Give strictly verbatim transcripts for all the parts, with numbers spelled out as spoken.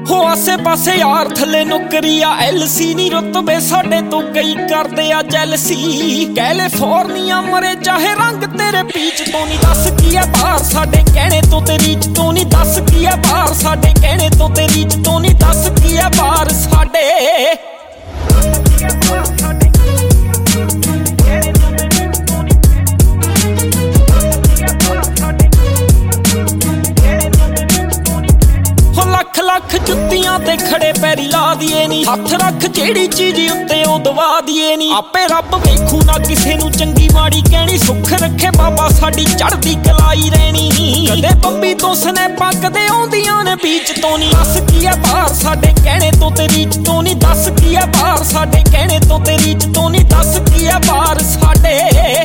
हो आसे पासे यार थले नौकरिया एलसी नी रुतबे साडे तो कई करदे आ जैलसी। कैलिफोर्निया मरे चाहे रंग तेरे पीच तो नी दस की है बाहर साडे कहने तो तेरी च तो नी दस की है बाहर साडे कहने तो तेरी च तो नी दस की है बाहर साडे। लख लख जुत्तियां ते खड़े पैरी ला दिए नी हथ रख जेड़ी चीज उत्ते ओ दवा दिए नी। आपे रब वेखू ना किसे नू चंगी माड़ी कहनी सुख रखे बाबा साडी चढ़दी कलाई रहनी। कदे बंबी तो स्नैपां कदे आउंदियां ने बीच तो नी दस की है बाहर साडे कहने तो तेरी च तो नी दस की है बाहर साडे कहने तो तेरी च तो नी दस की है बाहर साडे।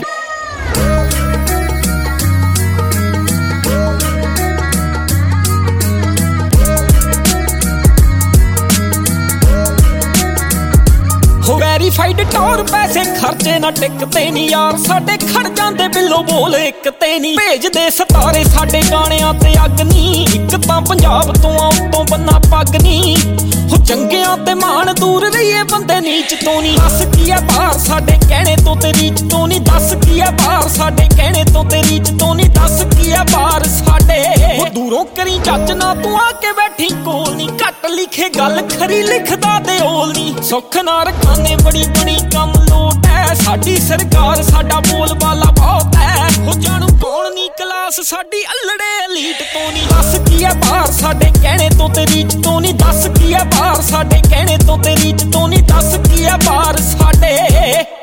वेरीफाइड टौर पैसे खर्चे ना टिकते नी यार साडे खड़ जांदे बिल्लो बोल इक ते नी। भेजदे सतारे साडे गाणियां ते अग नी इक तां पंजाब तो उत्तों बन्ना पग नी। हो चंगियां ते मान दूर रहिए बंदे नीच तो नी दस की है बाहर साडे कहने तो तेरी च तो नी दस की है बाहर साडे कहने तो तेरी च तो नी दस की है बाहर साडे। हो दूरों करी जज ना तू आके बैठी कोल नी घट लिखे गल खरी लिखदा ते ओल नी। सुख ना रखाने बड़ी बड़ी कम लोट है साडी सरकार साडा बोल बाला बहुत है। हो जानू कौन नी क्लास साडी अल्लड़े एलीट तो नी दस की है बाहर साडे कहने तो तेरी च तो नी दस की है बाहर साडे कहने तो तेरी च तो नी दस की है बाहर साडे।